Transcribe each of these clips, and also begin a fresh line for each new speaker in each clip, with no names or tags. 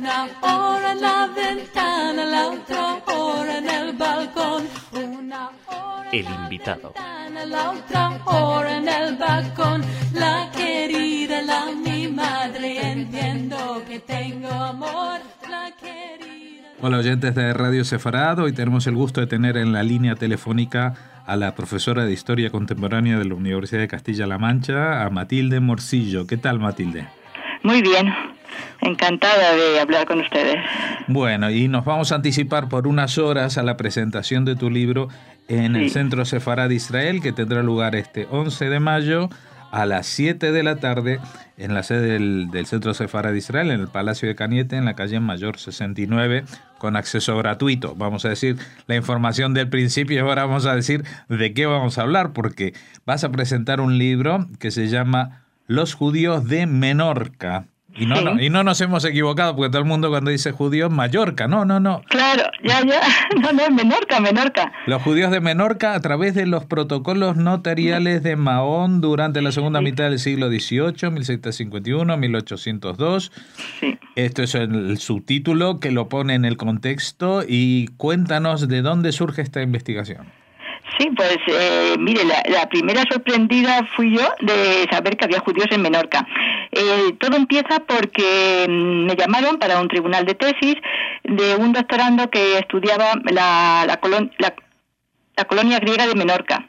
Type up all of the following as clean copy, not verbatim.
Una hora en la ventana, la otra hora en el balcón. Una hora
El invitado.
la otra hora en el balcón. La querida, mi madre, entiendo que tengo amor. La querida.
Hola oyentes de Radio Sefarad, hoy tenemos el gusto de tener en la línea telefónica a la profesora de Historia Contemporánea de la Universidad de Castilla-La Mancha, a Matilde Morcillo. ¿Qué tal, Matilde?
Muy bien, encantada de hablar con ustedes.
Bueno, y nos vamos a anticipar por unas horas a la presentación de tu libro en el Centro Sefarad de Israel, que tendrá lugar este 11 de mayo a las 7 de la tarde en la sede del Centro Sefarad de Israel, en el Palacio de Cañete, en la calle Mayor 69, con acceso gratuito. Vamos a decir la información del principio y ahora vamos a decir de qué vamos a hablar, porque vas a presentar un libro que se llama Los judíos de Menorca. Y no nos hemos equivocado, porque todo el mundo cuando dice judíos, Mallorca, no.
Claro, ya, no, Menorca.
Los judíos de Menorca a través de los protocolos notariales de Mahón durante la segunda mitad del siglo XVIII, 1751, 1802. Sí. Esto es el subtítulo que lo pone en el contexto y cuéntanos de dónde surge esta investigación.
Sí, pues mire, la primera sorprendida fui yo de saber que había judíos en Menorca. Todo empieza porque me llamaron para un tribunal de tesis de un doctorando que estudiaba la colonia griega de Menorca.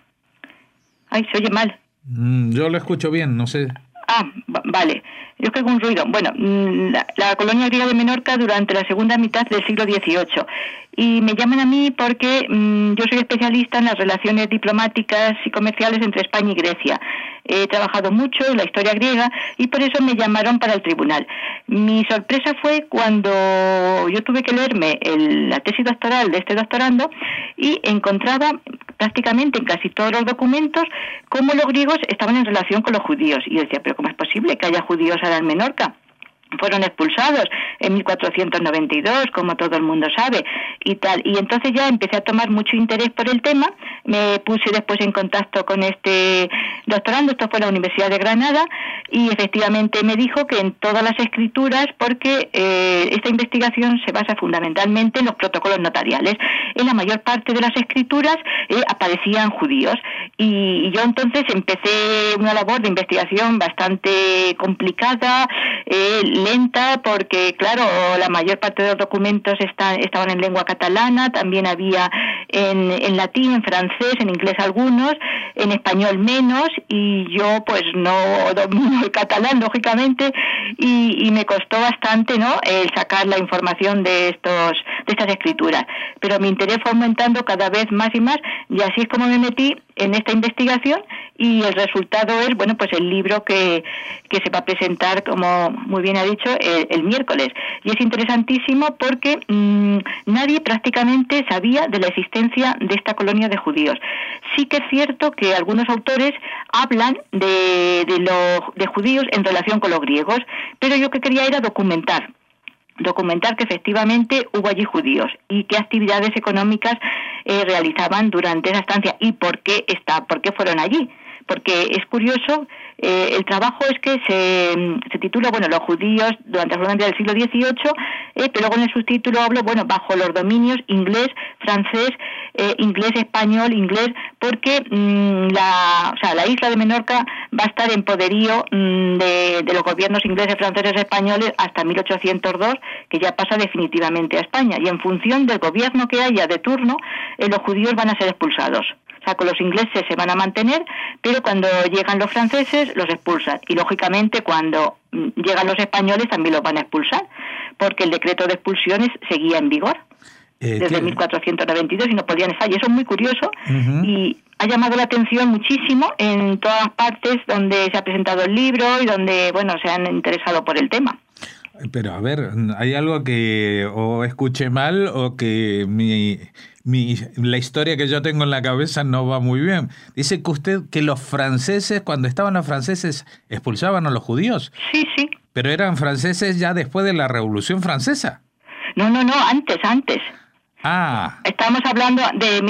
Ay, se oye mal.
Yo lo escucho bien, no sé.
Vale. Yo creo que un ruido. Bueno, la colonia griega de Menorca durante la segunda mitad del siglo XVIII. Y me llaman a mí porque yo soy especialista en las relaciones diplomáticas y comerciales entre España y Grecia. He trabajado mucho en la historia griega y por eso me llamaron para el tribunal. Mi sorpresa fue cuando yo tuve que leerme la tesis doctoral de este doctorando y encontraba prácticamente en casi todos los documentos cómo los griegos estaban en relación con los judíos. Y yo decía, ¿pero cómo es posible que haya judíos ahora en Menorca? Fueron expulsados en 1492, como todo el mundo sabe, y tal. Y entonces ya empecé a tomar mucho interés por el tema. Me puse después en contacto con este doctorando, esto fue en la Universidad de Granada, y efectivamente me dijo que en todas las escrituras, porque esta investigación se basa fundamentalmente en los protocolos notariales. En la mayor parte de las escrituras aparecían judíos. Y yo entonces empecé una labor de investigación bastante complicada, lenta, porque claro, la mayor parte de los documentos estaban en lengua catalana, también había en latín, en francés, en inglés algunos, en español menos, y yo pues no domino el catalán, lógicamente, y me costó bastante, ¿no?, el sacar la información de estas escrituras. Pero mi interés fue aumentando cada vez más y más, y así es como me metí en esta investigación, y el resultado es, bueno, pues el libro que se va a presentar, como muy bien ha dicho, el miércoles. Y es interesantísimo porque nadie prácticamente sabía de la existencia de esta colonia de judíos. Sí que es cierto que algunos autores hablan de judíos en relación con los griegos, pero yo que quería era documentar que efectivamente hubo allí judíos y qué actividades económicas realizaban durante esa estancia y por qué fueron allí. Porque es curioso, el trabajo es que se titula, bueno, los judíos durante la segunda mitad del siglo XVIII, pero luego en el subtítulo hablo, bueno, bajo los dominios inglés, francés, inglés, español, inglés, porque la isla de Menorca va a estar en poderío de los gobiernos ingleses, franceses, españoles hasta 1802, que ya pasa definitivamente a España. Y en función del gobierno que haya de turno, los judíos van a ser expulsados. O sea, con los ingleses se van a mantener, pero cuando llegan los franceses los expulsan. Y lógicamente cuando llegan los españoles también los van a expulsar, porque el decreto de expulsiones seguía en vigor desde 1492 y no podían estar. Y eso es muy curioso y ha llamado la atención muchísimo en todas las partes donde se ha presentado el libro y donde, bueno, se han interesado por el tema.
Pero a ver, hay algo que o escuché mal o que la historia que yo tengo en la cabeza no va muy bien. Dice que los franceses, cuando estaban los franceses, expulsaban a los judíos.
Sí.
Pero eran franceses ya después de la Revolución Francesa.
No, antes. Estamos hablando de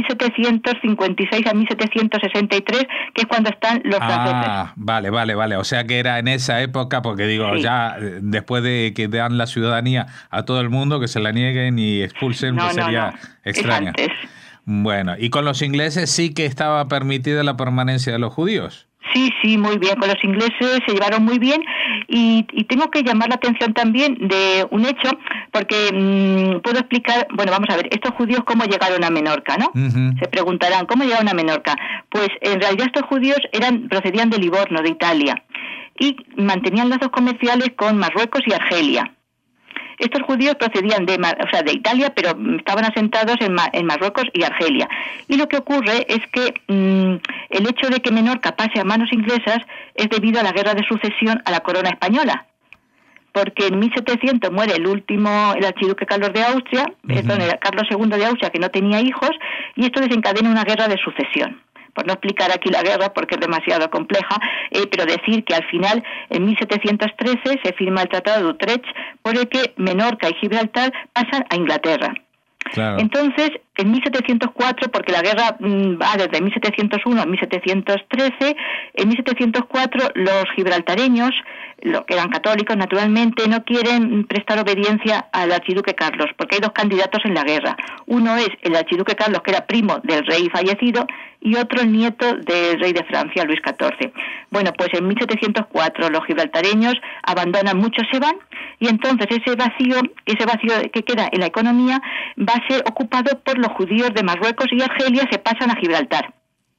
1756 a 1763, que es cuando están los franceses.
Vale. O sea que era en esa época, porque digo, ya después de que dan la ciudadanía a todo el mundo, que se la nieguen y expulsen, pues sería extraño.
Es antes.
Bueno, ¿y con los ingleses sí que estaba permitida la permanencia de los judíos?
Sí, muy bien. Con los ingleses se llevaron muy bien y tengo que llamar la atención también de un hecho, porque puedo explicar, bueno, vamos a ver, estos judíos cómo llegaron a Menorca, ¿no? Se preguntarán, ¿cómo llegaron a Menorca? Pues en realidad estos judíos procedían de Livorno, de Italia, y mantenían lazos comerciales con Marruecos y Argelia. Estos judíos procedían de Italia, pero estaban asentados en Marruecos y Argelia. Y lo que ocurre es que el hecho de que Menorca pase a manos inglesas es debido a la guerra de sucesión a la corona española. Porque en 1700 muere el archiduque Carlos de Austria, Carlos II de Austria, que no tenía hijos, y esto desencadena una guerra de sucesión. Por no explicar aquí la guerra porque es demasiado compleja, pero decir que al final, en 1713, se firma el Tratado de Utrecht, por el que Menorca y Gibraltar pasan a Inglaterra. Claro. Entonces, en 1704, porque la guerra va desde 1701 a 1713, en 1704 los gibraltareños, los que eran católicos naturalmente, no quieren prestar obediencia al archiduque Carlos, porque hay dos candidatos en la guerra. Uno es el archiduque Carlos, que era primo del rey fallecido, y otro el nieto del rey de Francia, Luis XIV. Bueno, pues en 1704 los gibraltareños abandonan, muchos se van, y entonces ese vacío que queda en la economía va a ser ocupado por los judíos de Marruecos y Argelia, se pasan a Gibraltar.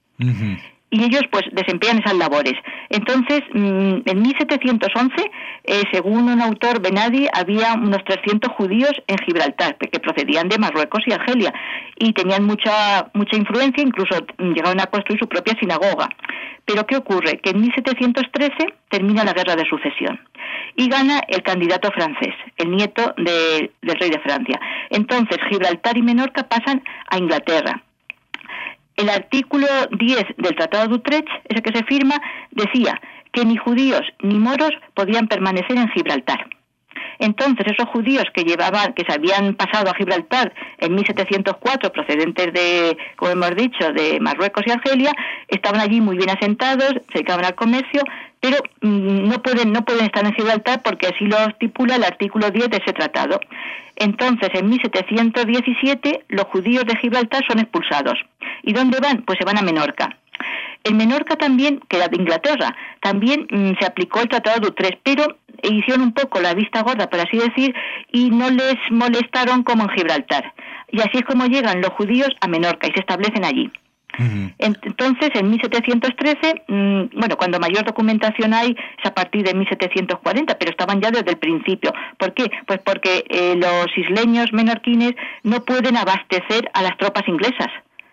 Y ellos pues desempeñan esas labores. Entonces, en 1711, según un autor, Benadi, había unos 300 judíos en Gibraltar, que procedían de Marruecos y Argelia, y tenían mucha influencia, incluso llegaron a construir su propia sinagoga. Pero ¿qué ocurre? Que en 1713 termina la guerra de sucesión y gana el candidato francés, el nieto del rey de Francia. Entonces, Gibraltar y Menorca pasan a Inglaterra. El artículo 10 del Tratado de Utrecht, ese que se firma, decía que ni judíos ni moros podían permanecer en Gibraltar. Entonces, esos judíos que se habían pasado a Gibraltar en 1704, procedentes de, como hemos dicho, de Marruecos y Argelia, estaban allí muy bien asentados, se dedicaban al comercio, pero no pueden estar en Gibraltar porque así lo estipula el artículo 10 de ese tratado. Entonces, en 1717, los judíos de Gibraltar son expulsados. ¿Y dónde van? Pues se van a Menorca. En Menorca también, que era de Inglaterra, también se aplicó el Tratado de Utrecht, pero hicieron un poco la vista gorda, por así decir, y no les molestaron como en Gibraltar. Y así es como llegan los judíos a Menorca y se establecen allí. Entonces, en 1713, cuando mayor documentación hay es a partir de 1740, pero estaban ya desde el principio. ¿Por qué? Pues porque los isleños menorquines no pueden abastecer a las tropas inglesas.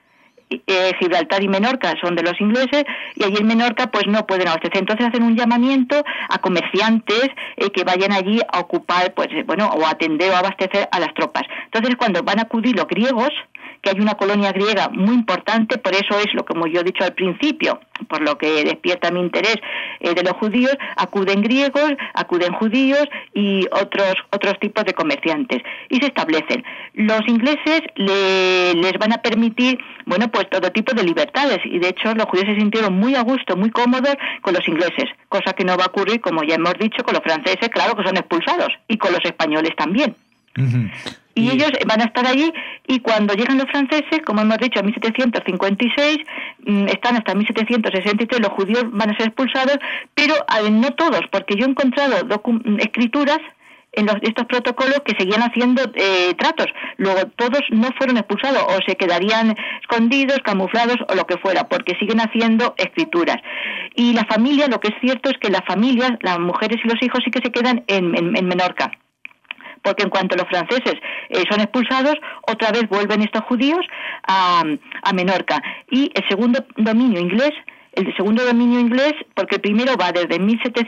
Gibraltar y Menorca son de los ingleses y allí en Menorca pues no pueden abastecer, entonces hacen un llamamiento a comerciantes que vayan allí a ocupar o atender o abastecer a las tropas. Entonces cuando van a acudir los griegos, que hay una colonia griega muy importante, por eso es lo como yo he dicho al principio, por lo que despierta mi interés de los judíos, acuden griegos, acuden judíos y otros tipos de comerciantes y se establecen. Los ingleses les van a permitir pues todo tipo de libertades y de hecho los judíos se sintieron muy a gusto, muy cómodos con los ingleses, cosa que no va a ocurrir, como ya hemos dicho, con los franceses, claro que son expulsados, y con los españoles también. Y ellos van a estar allí y cuando llegan los franceses, como hemos dicho, en 1756, están hasta 1763, los judíos van a ser expulsados, pero no todos, porque yo he encontrado escrituras en estos protocolos que seguían haciendo tratos. Luego todos no fueron expulsados o se quedarían escondidos, camuflados o lo que fuera, porque siguen haciendo escrituras. Y la familia, lo que es cierto es que las familias, las mujeres y los hijos sí que se quedan en Menorca. Porque en cuanto los franceses son expulsados, otra vez vuelven estos judíos a Menorca. Y el segundo dominio inglés el segundo dominio inglés, porque el primero va desde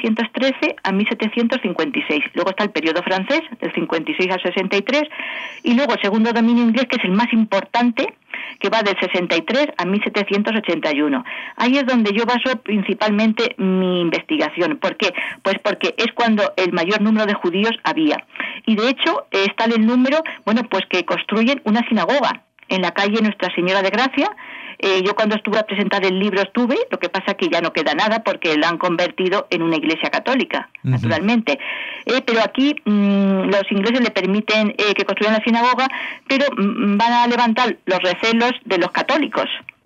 1713 a 1756. Luego está el periodo francés, del 56 al 63, y luego el segundo dominio inglés, que es el más importante, que va del 63 a 1781. Ahí es donde yo baso principalmente mi investigación. ¿Por qué? Pues porque es cuando el mayor número de judíos había. Y de hecho, está el número, pues que construyen una sinagoga en la calle Nuestra Señora de Gracia. Yo cuando estuve a presentar el libro estuve, lo que pasa que ya no queda nada porque la han convertido en una iglesia católica, naturalmente. Pero aquí los ingleses le permiten que construyan la sinagoga, pero van a levantar los recelos de los católicos.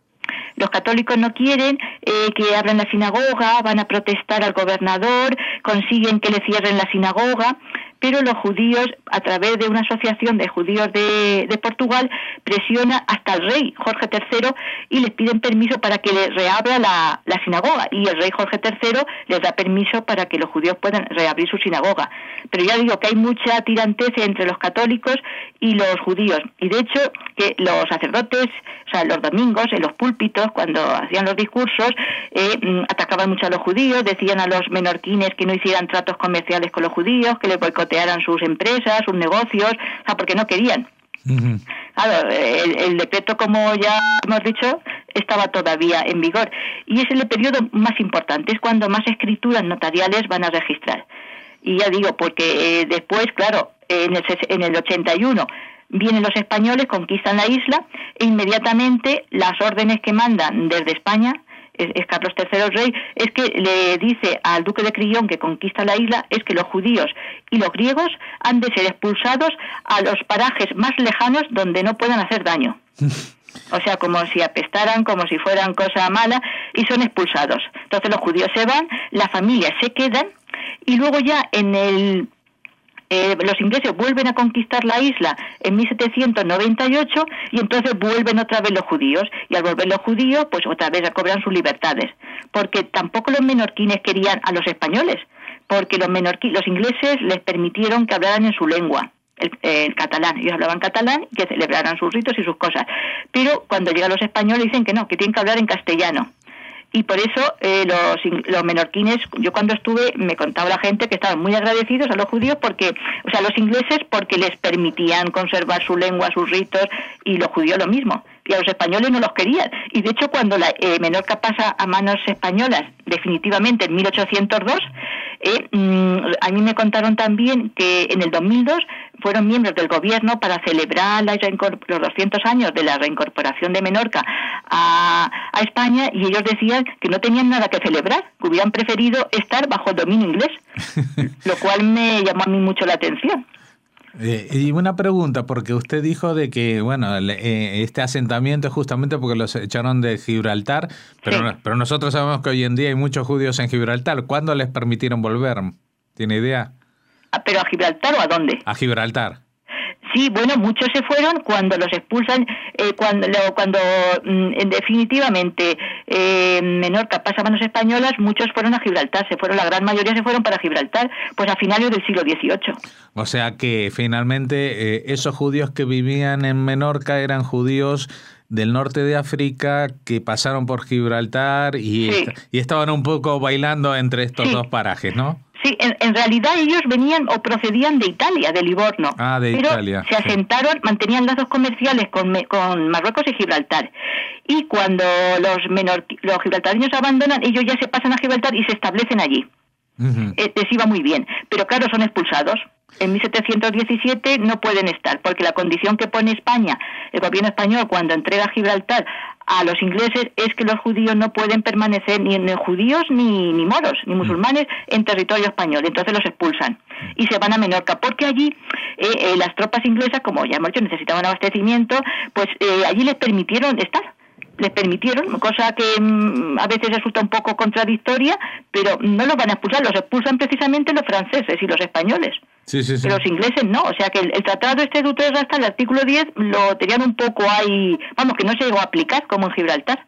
Los católicos no quieren que abran la sinagoga, van a protestar al gobernador, consiguen que le cierren la sinagoga, pero los judíos, a través de una asociación de judíos de Portugal, presiona hasta el rey Jorge III y les piden permiso para que le reabra la sinagoga, y el rey Jorge III les da permiso para que los judíos puedan reabrir su sinagoga. Pero ya digo que hay mucha tirantez entre los católicos y los judíos, y de hecho que los sacerdotes, o sea, los domingos en los púlpitos, cuando hacían los discursos, atacaban mucho a los judíos, decían a los menorquines que no hicieran tratos comerciales con los judíos, que les boicotearan sus empresas, sus negocios, porque no querían. Claro, el decreto, como ya hemos dicho, estaba todavía en vigor, y es el periodo más importante, es cuando más escrituras notariales van a registrar. Y ya digo, porque después, claro, en el 81 vienen los españoles, conquistan la isla, e inmediatamente las órdenes que mandan desde España, es Carlos III el rey, es que le dice al duque de Crillon, que conquista la isla, es que los judíos y los griegos han de ser expulsados a los parajes más lejanos donde no puedan hacer daño. O sea, como si apestaran, como si fueran cosa mala, y son expulsados. Entonces los judíos se van, las familias se quedan, y luego ya los ingleses vuelven a conquistar la isla en 1798, y entonces vuelven otra vez los judíos, y al volver los judíos pues otra vez cobran sus libertades, porque tampoco los menorquines querían a los españoles, porque los ingleses les permitieron que hablaran en su lengua, el catalán. Ellos hablaban catalán y que celebraran sus ritos y sus cosas, pero cuando llegan los españoles dicen que no, que tienen que hablar en castellano. Y por eso los menorquines, yo cuando estuve, me contaba la gente que estaban muy agradecidos a los judíos a los ingleses, porque les permitían conservar su lengua, sus ritos, y los judíos lo mismo. Y a los españoles no los querían. Y de hecho, cuando Menorca pasa a manos españolas, definitivamente en 1802, a mí me contaron también que en el 2002 fueron miembros del gobierno para celebrar los 200 años de la reincorporación de Menorca a España, y ellos decían que no tenían nada que celebrar, que hubieran preferido estar bajo el dominio inglés, lo cual me llamó a mí mucho la atención.
Y una pregunta, porque usted dijo de que, este asentamiento es justamente porque los echaron de Gibraltar, pero nosotros sabemos que hoy en día hay muchos judíos en Gibraltar. ¿Cuándo les permitieron volver? ¿Tiene idea?
¿Pero a Gibraltar o a dónde?
A Gibraltar.
Sí, muchos se fueron cuando los expulsan, cuando definitivamente Menorca pasa a manos españolas, muchos fueron a Gibraltar, la gran mayoría se fueron para Gibraltar, pues a finales del siglo XVIII.
O sea que finalmente esos judíos que vivían en Menorca eran judíos del norte de África que pasaron por Gibraltar y estaban un poco bailando entre estos dos parajes, ¿no?
Sí, en realidad ellos venían o procedían de Italia, de Livorno, pero
Italia,
se asentaron, mantenían lazos comerciales con Marruecos y Gibraltar. Y cuando los gibraltareños abandonan, ellos ya se pasan a Gibraltar y se establecen allí. Les iba muy bien, pero claro, son expulsados. En 1717 no pueden estar, porque la condición que pone España, el gobierno español, cuando entrega Gibraltar a los ingleses, es que los judíos no pueden permanecer, ni judíos ni moros, ni musulmanes, en territorio español. Entonces los expulsan y se van a Menorca, porque allí las tropas inglesas, como ya hemos dicho, necesitaban abastecimiento, pues allí les permitieron estar. Les permitieron, cosa que a veces resulta un poco contradictoria, pero no los van a expulsar, los expulsan precisamente los franceses y los españoles. Sí. Pero los ingleses no, o sea que el tratado de Utrecht, hasta el artículo 10, lo tenían un poco ahí, que no se llegó a aplicar como en Gibraltar.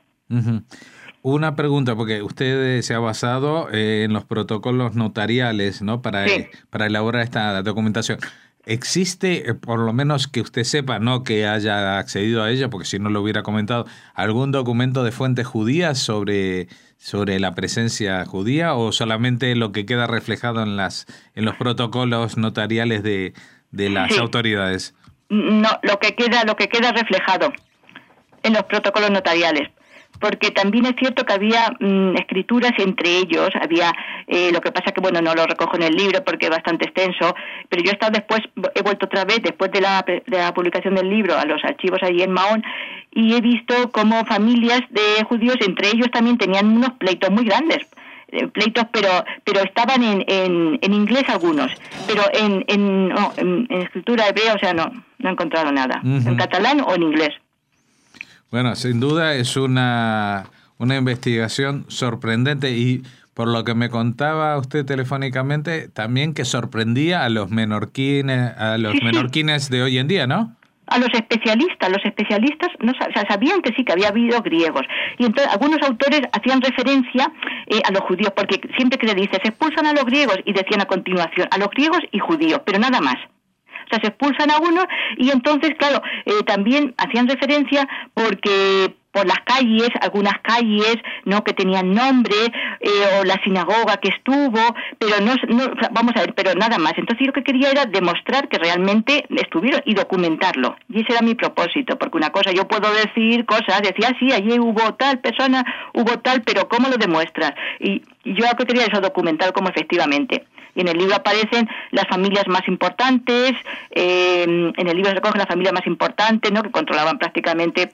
Una pregunta, porque usted se ha basado en los protocolos notariales, ¿no? Para elaborar esta documentación. ¿Existe, por lo menos que usted sepa, no que haya accedido a ella, porque si no lo hubiera comentado, algún documento de fuentes judías sobre sobre la presencia judía o solamente lo que queda reflejado en los protocolos notariales de las autoridades?
No, lo que queda reflejado en los protocolos notariales. Porque también es cierto que había escrituras entre ellos, había lo que pasa que bueno, no lo recojo en el libro porque es bastante extenso, pero yo he vuelto otra vez después de la publicación del libro a los archivos allí en Mahón y he visto cómo familias de judíos entre ellos también tenían unos pleitos muy grandes, pero estaban en inglés algunos, pero en escritura hebrea, o sea, no he encontrado nada, en catalán o en inglés.
Bueno, sin duda es una investigación sorprendente y por lo que me contaba usted telefónicamente, también que sorprendía a los menorquines, menorquines de hoy en día, ¿no?
A los especialistas no sabían que sí, que había habido griegos. Y entonces algunos autores hacían referencia a los judíos, porque siempre que le dices, se expulsan a los griegos, y decían a continuación, a los griegos y judíos, pero nada más. O sea, se expulsan a uno y entonces, claro, también hacían referencia porque por las calles, algunas calles, ¿no?, que tenían nombre, o la sinagoga que estuvo, pero no, vamos a ver, pero nada más. Entonces yo lo que quería era demostrar que realmente estuvieron y documentarlo. Y ese era mi propósito, porque una cosa, yo puedo decir cosas, decía, sí, allí hubo tal persona, hubo tal, pero ¿cómo lo demuestras? Y yo lo que quería es documentar cómo efectivamente. Y en el libro aparecen las familias más importantes, en el libro se recogen las familias más importantes, ¿no?, que controlaban prácticamente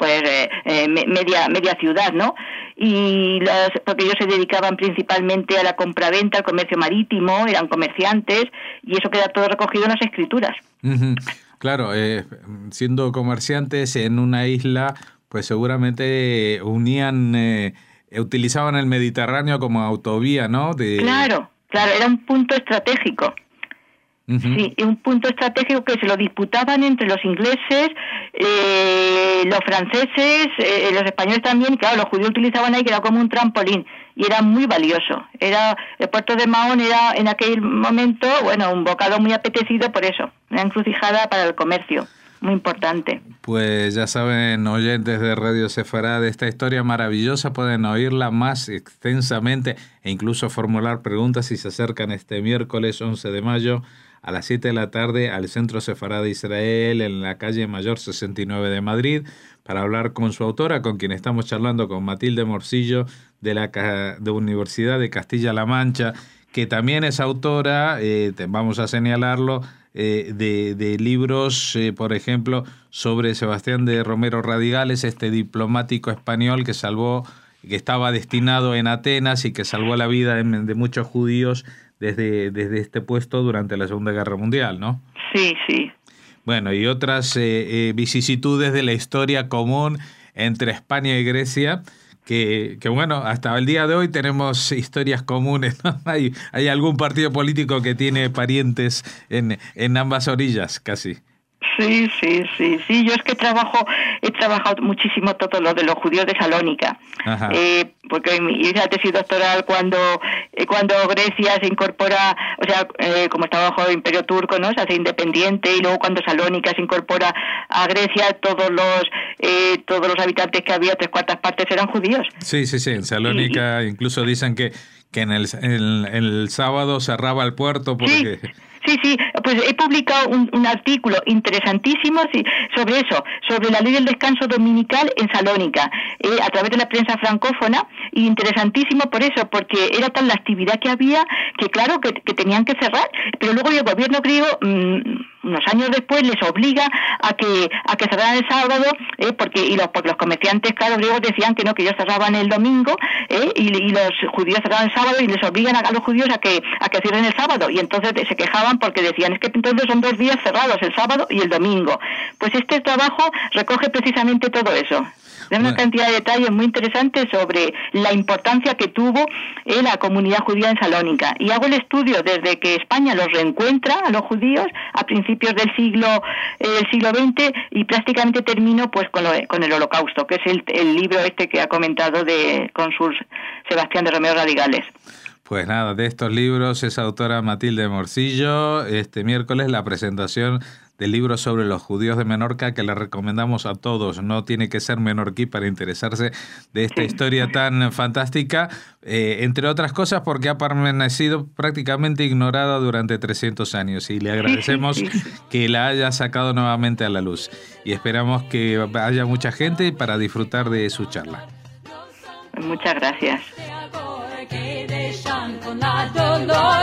media ciudad, ¿no? Y porque ellos se dedicaban principalmente a la compraventa, al comercio marítimo, eran comerciantes, y eso queda todo recogido en las escrituras.
Claro, siendo comerciantes en una isla, pues seguramente utilizaban el Mediterráneo como autovía, ¿no?
Claro, era un punto estratégico. Sí, un punto estratégico que se lo disputaban entre los ingleses, los franceses, los españoles también, y claro, los judíos utilizaban ahí que era como un trampolín, y era muy valioso. El puerto de Mahón era en aquel momento, bueno, un bocado muy apetecido por eso, una encrucijada para el comercio. Muy importante.
Pues ya saben, oyentes de Radio Sefará, de esta historia maravillosa, pueden oírla más extensamente e incluso formular preguntas si se acercan este miércoles 11 de mayo a las 7 de la tarde al Centro Sefará de Israel en la calle Mayor 69 de Madrid para hablar con su autora, con quien estamos charlando, con Matilde Morcillo de la Universidad de Castilla-La Mancha, que también es autora, vamos a señalarlo, de libros, por ejemplo, sobre Sebastián de Romero Radigales, este diplomático español que estaba destinado en Atenas y que salvó la vida de muchos judíos desde este puesto durante la Segunda Guerra Mundial, ¿no?
Sí.
Bueno, y otras vicisitudes de la historia común entre España y Grecia, que bueno, hasta el día de hoy tenemos historias comunes, ¿no? Hay algún partido político que tiene parientes en ambas orillas, casi.
Sí, yo es que he trabajado muchísimo todo lo de los judíos de Salónica, porque hice la tesis doctoral cuando Grecia se incorpora, o sea, como estaba bajo el Imperio Turco, ¿no?, se hace independiente, y luego cuando Salónica se incorpora a Grecia, todos los habitantes que había, 3/4 partes eran judíos.
Sí, en Salónica incluso dicen que en el sábado cerraba el puerto porque...
Sí, pues he publicado un artículo interesantísimo sobre eso, sobre la ley del descanso dominical en Salónica, a través de la prensa francófona, y interesantísimo por eso, porque era tal la actividad que había que claro que tenían que cerrar, pero luego el gobierno griego unos años después les obliga a que cerraran el sábado, porque los comerciantes, claro, griegos decían que no, que ellos cerraban el domingo, y los judíos cerraban el sábado, y les obligan a los judíos a que cierren el sábado, y entonces se quejaban porque decían, es que entonces son 2 días cerrados, el sábado y el domingo. Pues este trabajo recoge precisamente todo eso. Da una cantidad de detalles muy interesantes sobre la importancia que tuvo la comunidad judía en Salónica. Y hago el estudio desde que España los reencuentra a los judíos a principios del siglo XX, y prácticamente termino pues con el Holocausto, que es el libro este que ha comentado de cónsul Sebastián de Romero Radigales.
Pues nada, de estos libros es autora Matilde Morcillo. Este miércoles la presentación del libro sobre los judíos de Menorca, que le recomendamos a todos. No tiene que ser menorquí para interesarse de esta historia tan fantástica, entre otras cosas porque ha permanecido prácticamente ignorada durante 300 años y le agradecemos que la haya sacado nuevamente a la luz y esperamos que haya mucha gente para disfrutar de su charla.
Muchas gracias.